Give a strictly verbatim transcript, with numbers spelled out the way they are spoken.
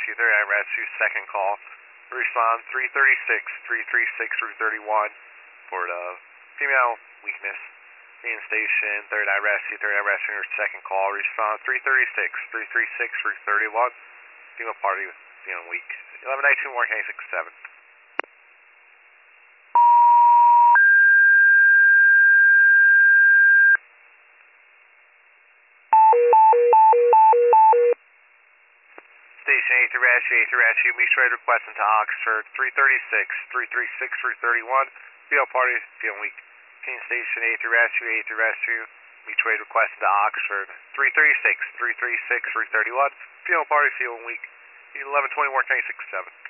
Rescue, third eye rescue, second call. Respond three thirty-six, three thirty-six, three thirty-one. Report of female weakness. Main station, third eye rescue, third eye rescue, second call. Respond three thirty-six, three thirty-six, three thirty-one. Female party feeling weak. eleven nineteen, Warren County six seven. Station A three Rescue, A three Rescue, meet trade requesting to Oxford, three thirty-six, three thirty-six, three thirty-one. Female party feeling weak. Main station A three Rescue, A three Rescue, meet trade requesting to Oxford, three thirty-six, three thirty-six, three thirty-one. Female party feeling weak. eleven twenty, Warren County six seven.